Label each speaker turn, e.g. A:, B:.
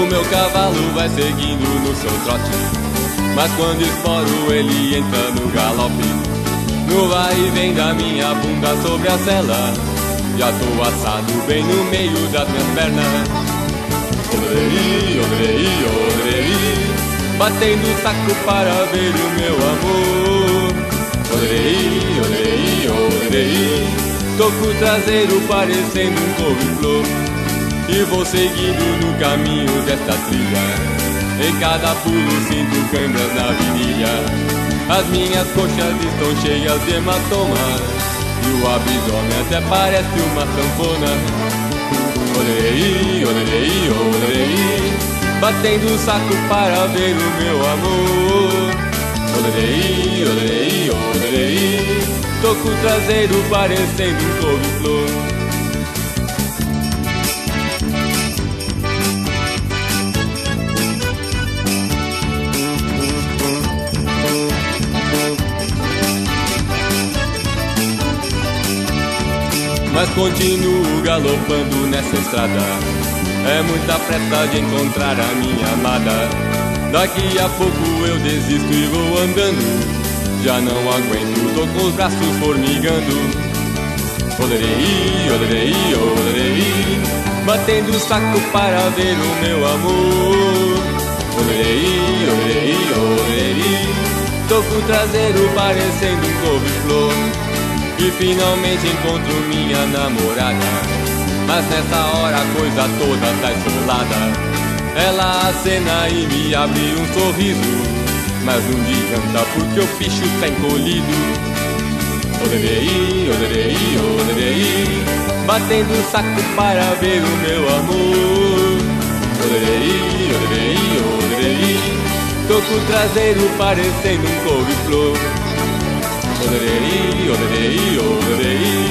A: O meu cavalo vai seguindo no seu trote, mas quando esporo ele entra no galope. No vai e vem da minha bunda sobre a sela, já tô assado bem no meio das minhas pernas. Olei, olei, olei, batendo o saco para ver o meu amor. Olei, olei, olei, tô com o traseiro parecendo um couve-flor, e vou seguindo no caminho desta trilha. Em cada pulo sinto câimbras na virilha. As minhas coxas estão cheias de hematomas, e o abdômen até parece uma sanfona. Olei, olei, olei, batendo o saco para ver o meu amor. Olei, olei, olei, tô com o traseiro parecendo um couve-flor. Mas continuo galopando nessa estrada, é muita pressa de encontrar a minha amada. Daqui a pouco eu desisto e vou andando, já não aguento, tô com os braços formigando. Olerei, olerei, olerei, batendo o saco para ver o meu amor. Olerei, olerei, olerei, tô com o traseiro parecendo um couve-flor. E finalmente encontro minha namorada, mas nessa hora a coisa toda tá isolada. Ela acena e me abre um sorriso, mas não adianta porque o bicho tá encolhido. Olerei, olerei, olerei, batendo o saco para ver o meu amor. Olerei, olerei, olerei, tô com o traseiro parecendo um couve-flor. Olerei, olerei, olerei,